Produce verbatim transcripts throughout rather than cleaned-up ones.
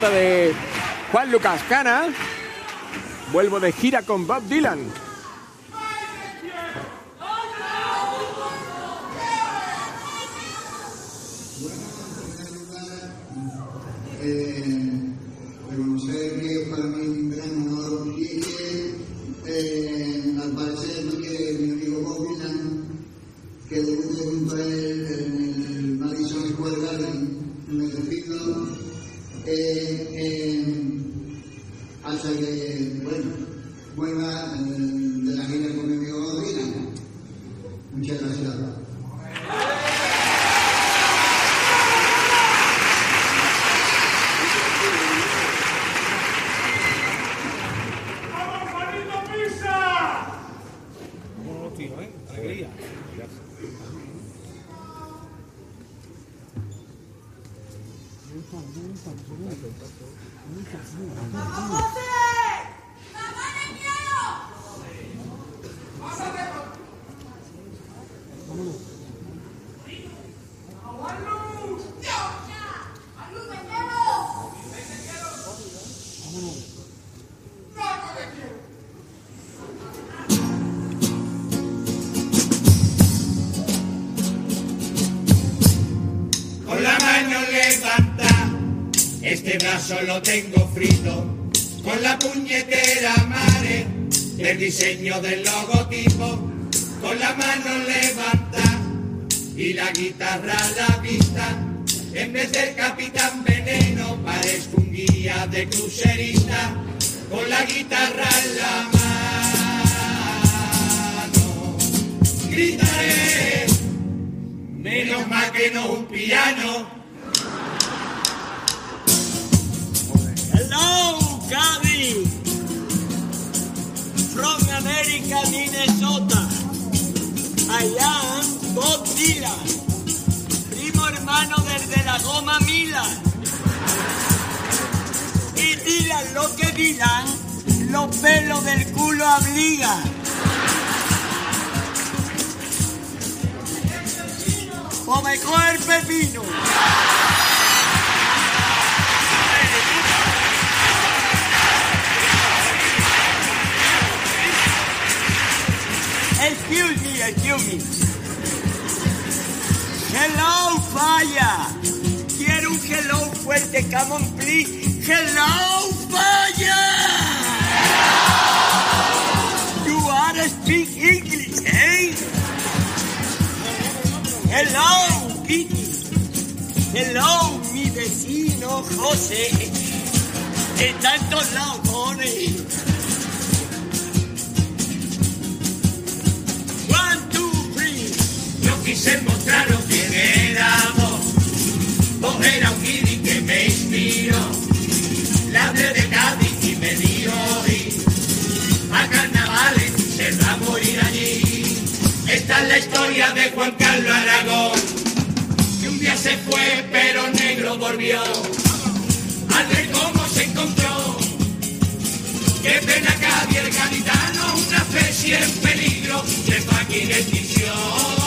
De Juan Lucas Cana, vuelvo de gira con Bob Dylan. Eh, reconocer que para mí un gran honor y que eh, al parecer no quiere mi amigo Bob Dylan que debute junto a él en el Madison Square Garden en Medellín. Eh, eh, hasta que, bueno, vuelva eh, de la gira con mi amigo Dylan. Muchas gracias. ¡Vamos, Juanito Pisa! ¿Cómo lo tiro, eh? Alegría. Con la mano levanta, este brazo lo tengo frito, con la puñetera mare del diseño del logotipo, con la mano levanta y la guitarra a la vista, en vez del Capitán Veneno parezco un guía de crucerista, con la guitarra en la mano, gritaré, menos mal que no un piano. Hello, Gaby. From America, Minnesota. I am Bob Dylan. Primo hermano desde la goma Milan. Y Dylan lo que Dylan, los pelos del culo abrigan. O mejor el pepino. Excuse me, excuse me. Hello, falla. Quiero un hello fuerte, come on, please. Hello, falla. You are speak English, eh? Hello, Kitty. Hello, mi vecino José. Está en todos lados, pone. Yo quise mostraros quién éramos, vos era un guiri que me inspiró, la hablé de Cádiz y me dio ir a carnavales, se va a morir allí. Esta es la historia de Juan Carlos Aragón, que un día se fue pero negro volvió, al ver cómo se encontró, qué pena Cádiz el gaditano, una especie en peligro, de fucking extinción.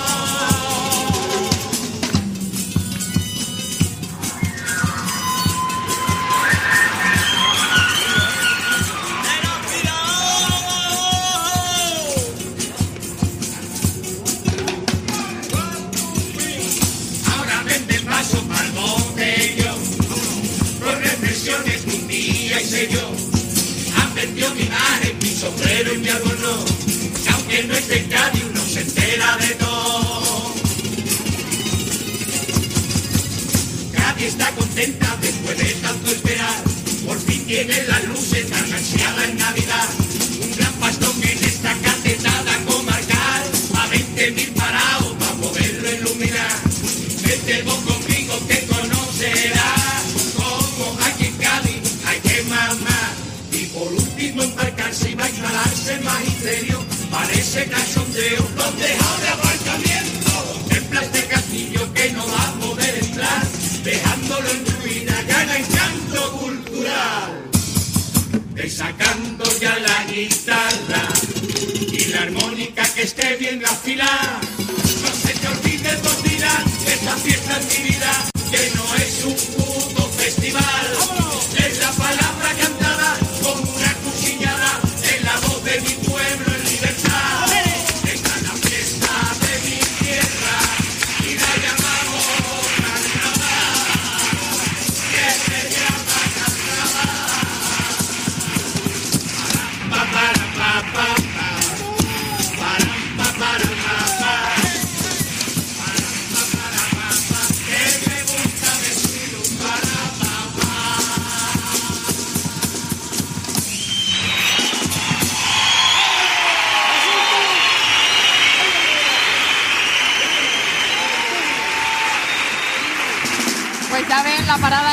Vendió mi imagen, mi sombrero y mi adorno, que aunque no esté en Cádiz uno se entera de todo. Cádiz está contenta después de tanto esperar, por fin tiene las luces tan ansiadas en Navidad, un gran pastón en esta catetada comarcal, a veinte mil parados para poderlo iluminar. Vete vos conmigo que conocerás cómo aquí en Cádiz hay que mamar. Por último embarcarse y va a instalarse magisterio, parece cachondeo, los dejados de aparcamiento, contempla este castillo que no va a poder entrar, dejándolo en ruina, gana encanto cultural, desacando ya la guitarra y la armónica que esté bien afilada, no se te olvide Bob Dylan, esta fiesta en mi vida, que no es un puto festival.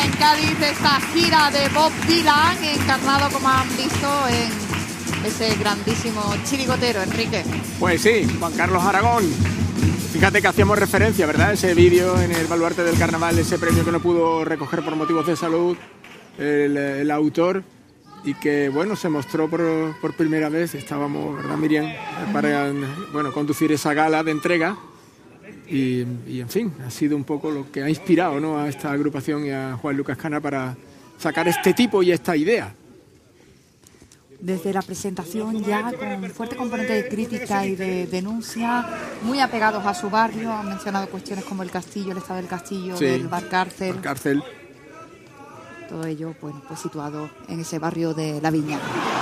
en Cádiz esta gira de Bob Dylan, encarnado, como han visto, en ese grandísimo chirigotero, Enrique. Pues sí, Juan Carlos Aragón. Fíjate que hacíamos referencia, ¿verdad? Ese vídeo en el baluarte del carnaval, ese premio que no pudo recoger por motivos de salud el, el autor, y que, bueno, se mostró por, por primera vez. Estábamos, ¿verdad, Miriam? Para, bueno, conducir esa gala de entrega. Y, y, en fin, ha sido un poco lo que ha inspirado, ¿no?, a esta agrupación y a Juan Lucas Cana para sacar este tipo y esta idea. Desde la presentación ya con fuerte componente de crítica y de denuncia, muy apegados a su barrio, han mencionado cuestiones como el castillo, el estado del castillo, Sí, del bar cárcel. Bar cárcel. Todo ello, bueno, pues situado en ese barrio de La Viña.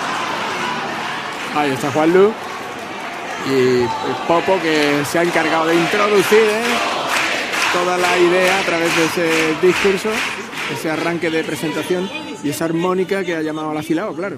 Ahí está Juan Lu. Y el Popo, que se ha encargado de introducir, ¿eh?, toda la idea a través de ese discurso, ese arranque de presentación y esa armónica que ha llamado al afilado, claro.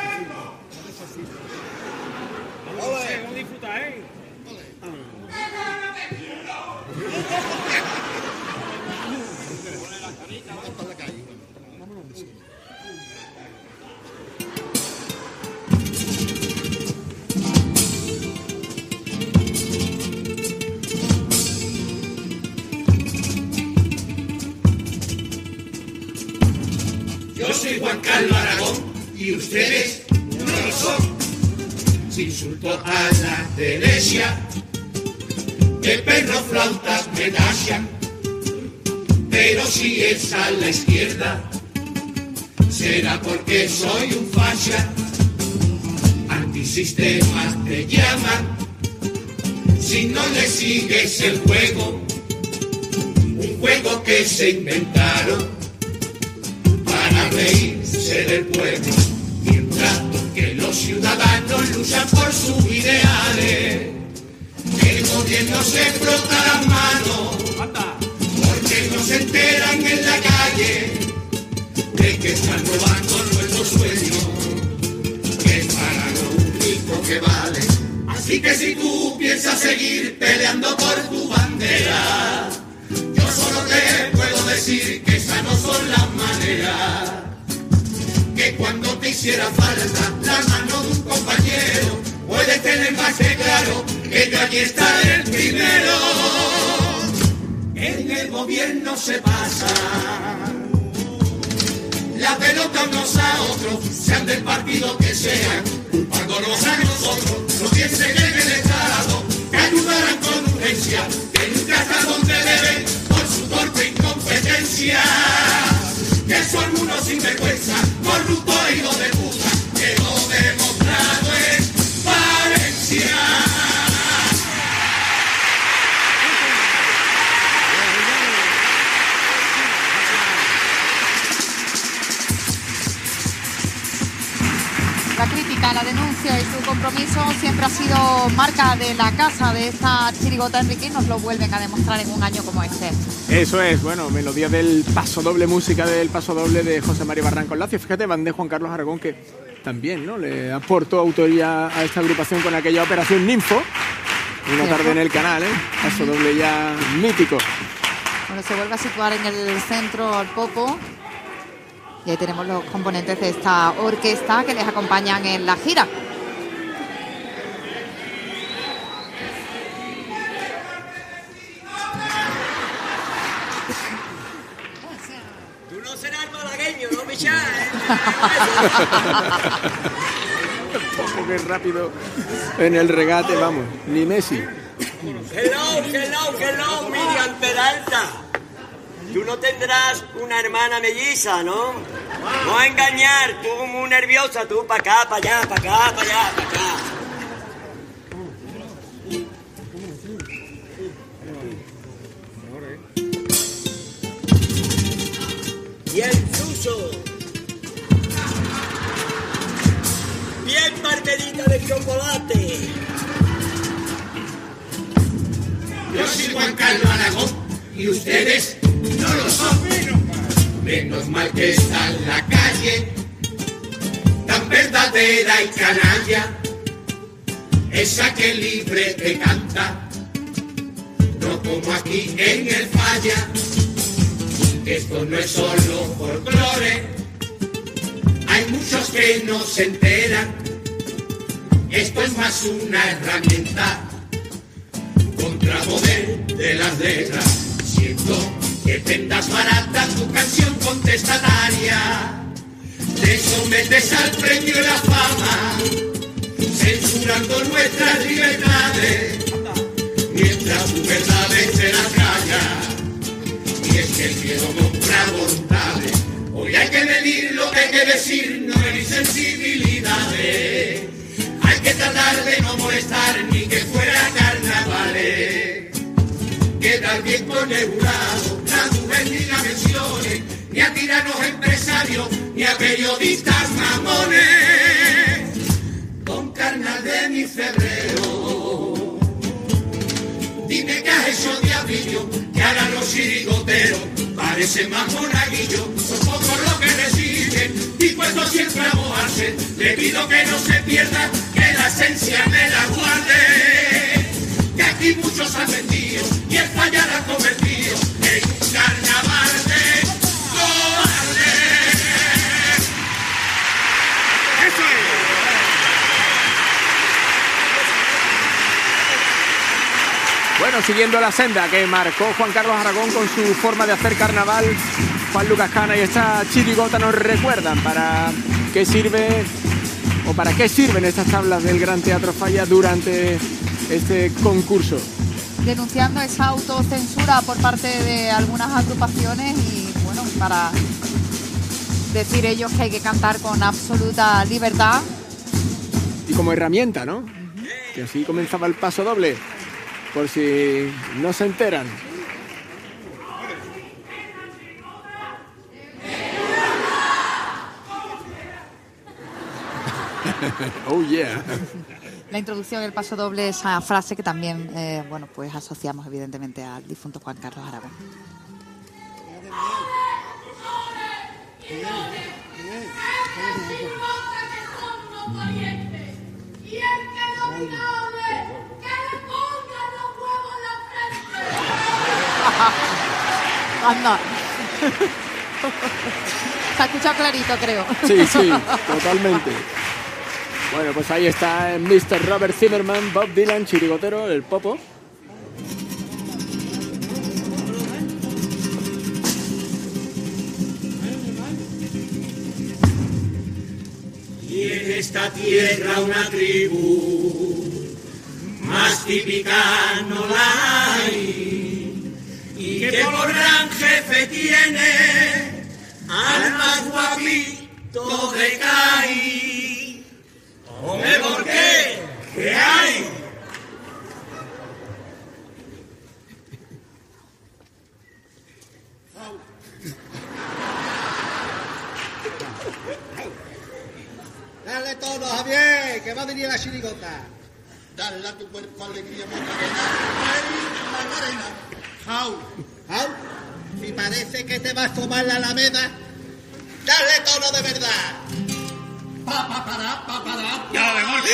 Yo soy Juan Carlos Aragón y ustedes no lo son. Si insulto a la derecha, de perro flautas me dashan. Pero si es a la izquierda, será porque soy un facha. Antisistema te llaman, si no le sigues el juego, un juego que se inventaron para reírse del pueblo, mientras que los ciudadanos luchan por sus ideales. El gobierno se frota las manos porque no se enteran en la calle de que están robando nuestros sueños, que es para lo único que vale. Así que si tú piensas seguir peleando por tu bandera, yo solo te puedo decir que esas no son las maneras. Que cuando te hiciera falta la mano de un compañero, puedes tener más que claro que yo aquí estaré el primero. En el gobierno se pasa la pelota unos a otros, sean del partido que sean, culpándonos a nosotros. No piensen en el Estado, que ayudarán con urgencia, que nunca está donde deben por su torpe incompetencia. Que son unos sinvergüenza, corruptos e hijos de puta, que lo demostrado es Valencia. La crítica, la denuncia y su compromiso siempre ha sido marca de la casa de esta chirigota, Enrique, y nos lo vuelven a demostrar en un año como este. Eso es, bueno, melodía del paso doble, música del paso doble de José María Barranco Lacio. Fíjate, van de Juan Carlos Aragón, que también, ¿no?, le aportó autoría a esta agrupación con aquella Operación Ninfo, una tarde en el canal, ¿eh? Paso doble ya mítico. Bueno, se vuelve a situar en el centro al Popo. Y ahí tenemos los componentes de esta orquesta que les acompañan en la gira. Tú no serás malagueño, ¿no, Michel? Poco que rápido en el regate, vamos, ni Messi. Hello, hello, hello, Miriam Peralta. Tú no tendrás una hermana melliza, ¿no? No a engañar, tú muy nerviosa, tú para acá, para allá, para acá, para allá, para acá. Y el suso. Bien partidita de chocolate. Yo soy Juan Carlos Aragón y ustedes no lo son. Menos mal que está en la calle, tan verdadera y canalla, esa que libre te canta, no como aquí en el falla. que esto no es solo folclore. Hay muchos que no se enteran, esto es más una herramienta contra poder de las letras. Siento que vendas barata tu canción contestataria, te sometes al premio y la fama, censurando nuestras libertades, mientras tu verdad se las calla. Y es que el miedo compra voluntades, hoy hay que medir lo que hay que decir, no hay sensibilidades. Hay que tratar de no molestar ni que fuera carnavales. Quedar bien con nebulado, la mujer ni la menciones, ni a tiranos empresarios, ni a periodistas mamones. Con carnal de mi febrero, dime qué has hecho diablillo, que ahora los chirigoteros parecen más monaguillos. Son pocos los que resisten, dispuestos siempre a mojarse. Le pido que no se pierda, que la esencia me la guarde. Que aquí muchos han mentido y el fallar ha convertido en un carnaval de cobarde. ¡Eso es! Bueno, siguiendo la senda que marcó Juan Carlos Aragón con su forma de hacer carnaval, Juan Lucas Cana y esta chirigota nos recuerdan para qué sirve o para qué sirven estas tablas del Gran Teatro Falla durante este concurso. Denunciando esa autocensura por parte de algunas agrupaciones y bueno, para decir ellos que hay que cantar con absoluta libertad. Y como herramienta, ¿no? Que así comenzaba el paso doble, por si no se enteran. Oh yeah. La introducción del paso doble, esa frase que también, eh, bueno, pues asociamos evidentemente al difunto Juan Carlos Aragón. Anda. Se ha escuchado clarito, creo. Sí, sí, totalmente. Bueno, pues ahí está mister Robert Zimmerman, Bob Dylan, chirigotero, el Popo. Y en esta tierra una tribu más típica no la hay, y que por gran jefe tiene al más guapito de Cádiz. Hombre, ¿por qué? ¿Qué hay? Dale tono, Javier, que va a venir la chirigota. Dale a tu cuerpo alegría, Macarena. ¡Ay, Macarena! ¡Jau! ¡Jau! Si parece que te vas a tomar la Alameda, dale tono de verdad. Pa, pa, para, pa, para. ¡Ya de muerte!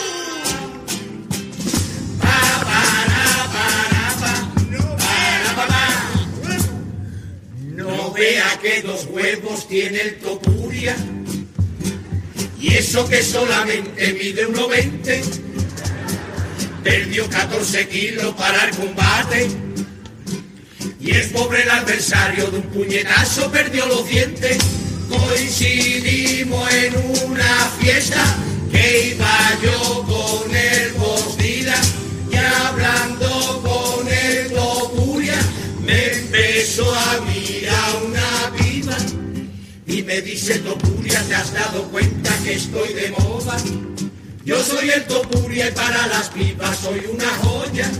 Pa, para, para, pa. Para, para. No vea que dos huevos tiene el Topuria, y eso que solamente mide uno veinte. Perdió catorce kilos para el combate, y el pobre el adversario de un puñetazo perdió los dientes. Coincidimos en una fiesta que iba yo con el Bostila, y hablando con el Topuria me empezó a mirar una piba y me dice: Topuria, ¿te has dado cuenta que estoy de moda? Yo soy el Topuria y para las pibas soy una joya.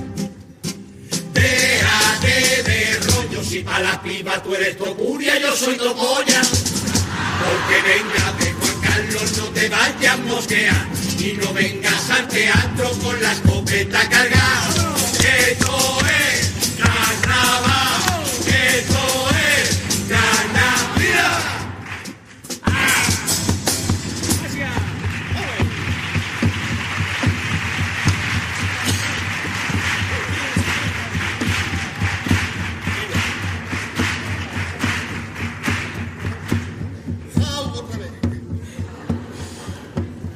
Déjate de rollo, si para las pibas tú eres Topuria, yo soy Topolla. Porque venga de Juan Carlos, no te vayas a mosquear, y no vengas al teatro con la escopeta cargada. Esto es carnaval, esto es carnaval.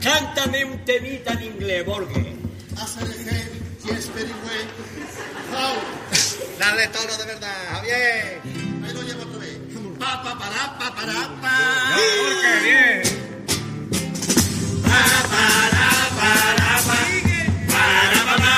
cántame un temita en inglés, Borges. Yes, very well. How? Dale tono de verdad, Javier. Ahí lo llevo otra vez. Pa, pa, para, pa, para, pa. Borges, bien. Para, para, para, para, para, para.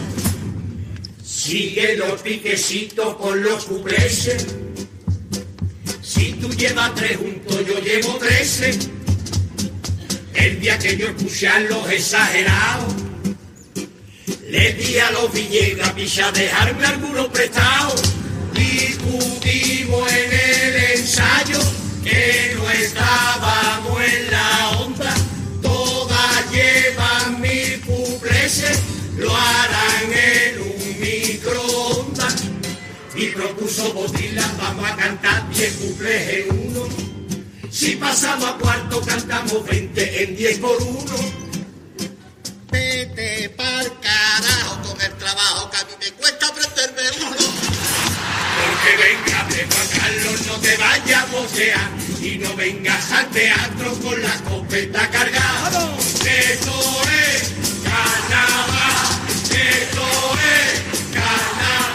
Sigue los piquecitos con los cupleses. Si tú llevas tres juntos, yo llevo trece. El día que yo escuché a los exagerados, le di a los Villegas picha dejarme algunos prestados. Discutimos en el ensayo que no estábamos en la onda. Todas llevan mil cupleses, lo harán en un microondas. Y propuso Botila, vamos a cantar diez cuples en uno. Si pasamos a cuarto, cantamos veinte en diez por uno. Vete pa'l carajo con el trabajo que a mí me cuesta aprenderme uno. Porque venga, de Juan Carlos, no te vayas a bocear y no vengas al teatro con la escopeta cargada. Esto es carnaval, esto es carnaval.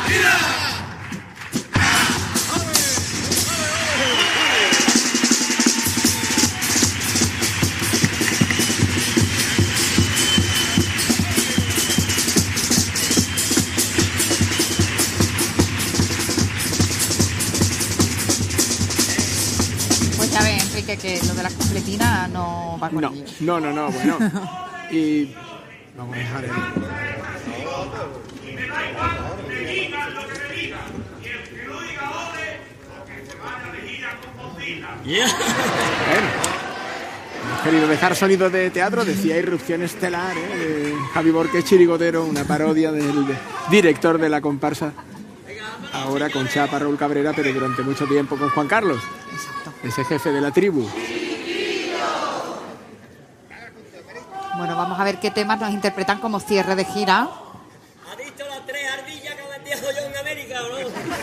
Que, que lo de las completinas no va con No, ello. no, no, no, bueno. Y vamos a dejar el... Yeah. Bueno, hemos querido dejar sonidos de teatro, decía Irrupción Estelar, ¿eh? De Javi Borges Chirigotero, una parodia del de- director de la comparsa, ahora con Chapa Raúl Cabrera, pero durante mucho tiempo con Juan Carlos, ese jefe de la tribu. Bueno, vamos a ver qué temas nos interpretan como cierre de gira. ¿Has visto las tres ardillas que han dejado yo en América o no?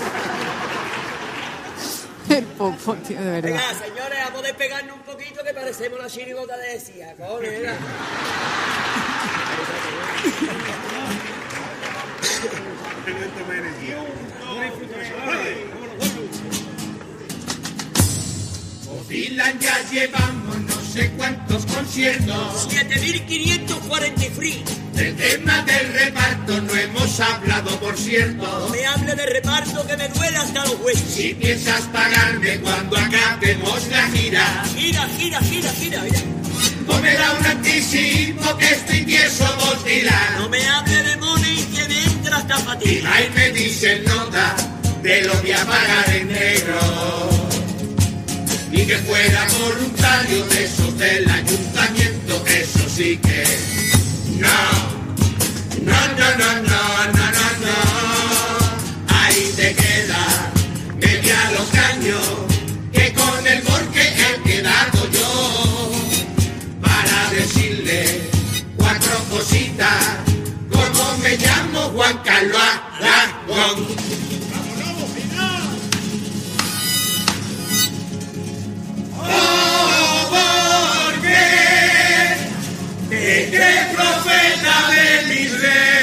El popo, tío, de verdad. Venga, señores, vamos a despegarnos un poquito que parecemos la chirigota de Sia, cojones, venga. Dylan ya llevamos no sé cuántos conciertos. siete mil quinientos cuarenta y tres. Del tema del reparto no hemos hablado, por cierto. No me hable de reparto que me duele hasta los huesos. Si piensas pagarme cuando acabemos la gira, Gira, gira, gira, gira, mira. o me da un anticipo que estoy tieso, Dylan. No me hable de money que me entra hasta Y fatiga. ahí me dicen nota, te lo voy a pagar en negro. Y que fuera voluntario de esos del ayuntamiento, eso sí que no, no, no, no, no, no, no, no. Ahí te queda media los caños, que con el Borque he quedado yo, para decirle cuatro cositas, como me llamo Juan Carlos Aragón. Oh, porque te crees profeta de mis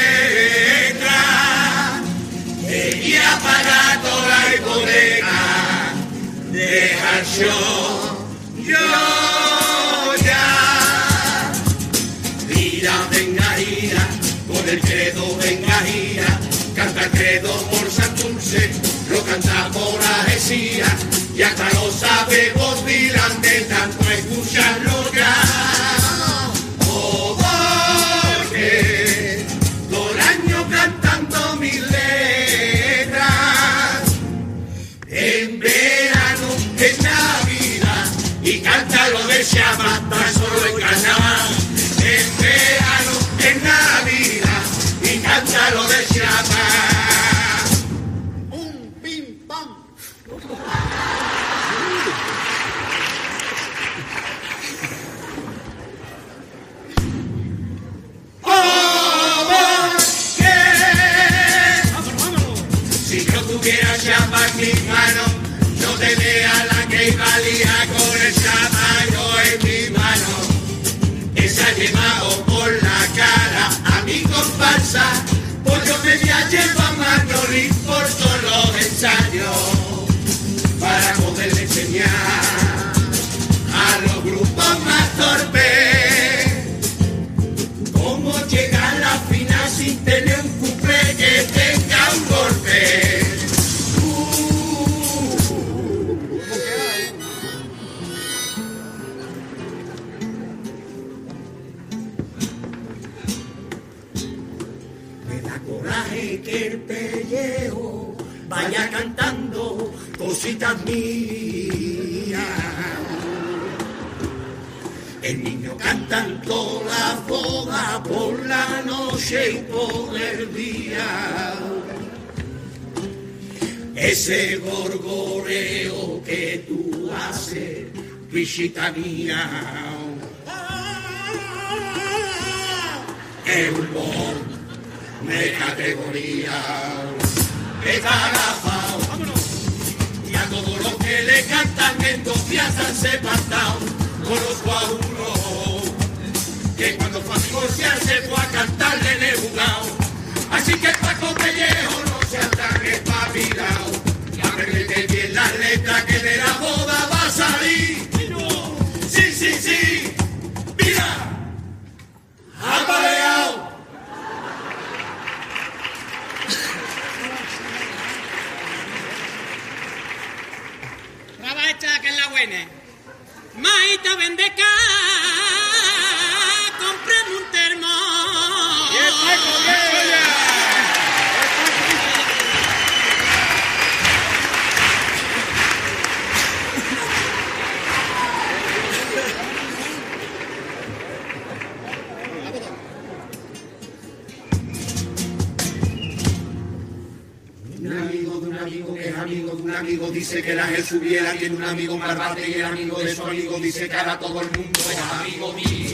letras, te guía para toda la hipoteca, deja el show, yo ya. Gira, venga, gira, con el credo, venga, gira, canta el credo por Santurce, lo canta por Algeciras. Y hasta lo sabemos, Dylan, de tanto escucharlo ya. Oh, porque todo el año cantando mis letras. En verano, en Navidad, y cántalo de Shabbat, solo en carnaval. En verano, en Navidad, y cántalo de Shabbat. Un pim pam. Si yo tuviera chapa en mis manos, yo tendría la que valía con el chapayo en mi mano. Esa que el pellejo vaya cantando cositas mías. El niño cantando la boda por la noche y por el día. Ese gorgoreo que tú haces, visita mía. Es un bon de categoría. Está agafado. Y a todos los que le cantan en dos días han separado. Conozco a uno que cuando fue a divorciarse fue a cantarle en el jugado. Así que Paco Pellejo no sea tan espabilado. Aprendete bien las letras que de la boda va a salir. Sí, sí, sí. Mira. Apaleado. Traba esta que es la buena. Maita vende cá, comprame un termo. ¡Y el Paco, bien! Un amigo de un amigo que es amigo de un amigo dice que la Jesús viera, tiene un amigo malvado y el amigo de su amigo dice que ahora todo el mundo es amigo mío.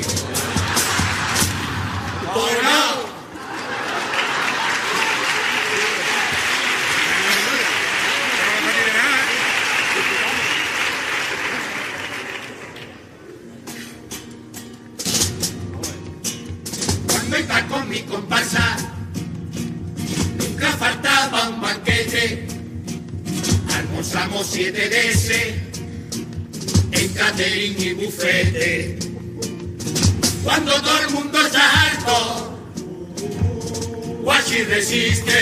¡Tornado! Cuando estás con mi comparsa nunca faltaba un banquete, almorzamos siete veces en catering y bufete. Cuando todo el mundo está harto, Guachi resiste,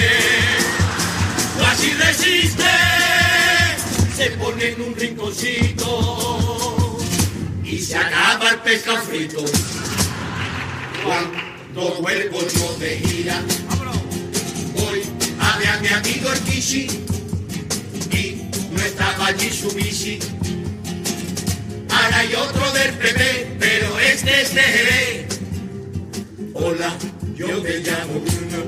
Guachi resiste, se pone en un rinconcito y se acaba el pescado frito. Cuando vuelvo yo de gira, voy a ver a mi amigo el Kishi y no estaba allí su bici. Ahora hay otro del P P, pero este es de Jerez. Hola, yo te llamo Bruno.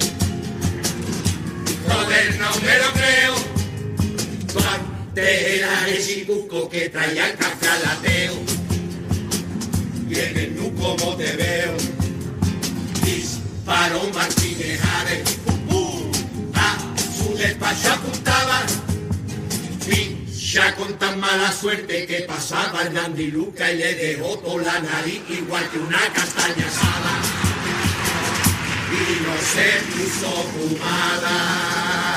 Joder, no me lo creo. Tu antes era ese buco que traía el café al ateo. Y en el nu como te veo, disparó Martínez Ares. A su despacho apuntaba, ficha con tan mala suerte que pasaba el Dandy Luca y le dejó toda la nariz igual que una castaña asada. Y no se puso fumada.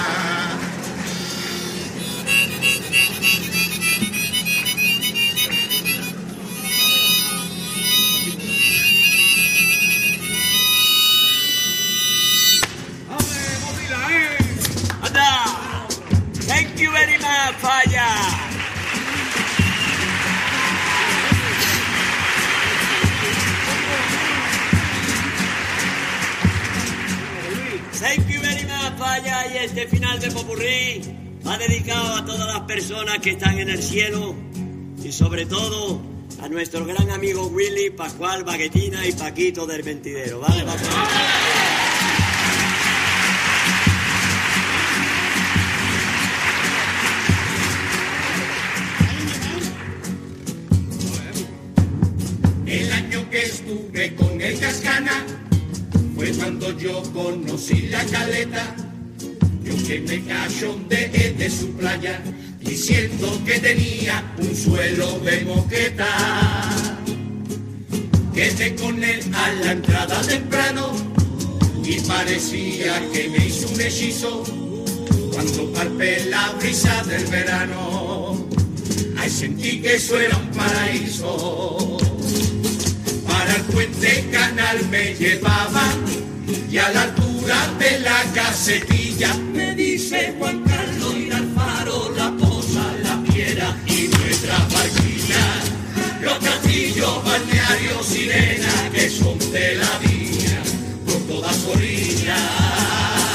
Thank you very much, Falla. Thank you very much, Falla. Y este final de Popurrí va dedicado a todas las personas que están en el cielo y sobre todo a nuestro gran amigo Willy, Pascual, Baguetina y Paquito del Mentidero. ¿Vale, Pascual? El año que estuve con el Cascana fue cuando yo conocí la Caleta. Yo que me cachondeé de su playa diciendo que tenía un suelo de moqueta. Quedé con él a la entrada temprano y parecía que me hizo un hechizo cuando palpé la brisa del verano. Ay, sentí que eso era un paraíso. Para el puente canal me llevaba y a la altura de la casetilla me dice Juan Carlos ir al faro, la posa, la piedra y nuestras barquillas, los castillos, balnearios, sirena que son de la vía por todas orillas.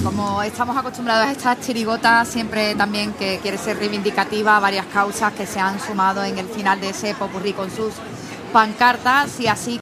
como estamos acostumbrados a estas chirigotas, siempre también que quiere ser reivindicativa, varias causas que se han sumado en el final de ese popurrí con sus pancartas y así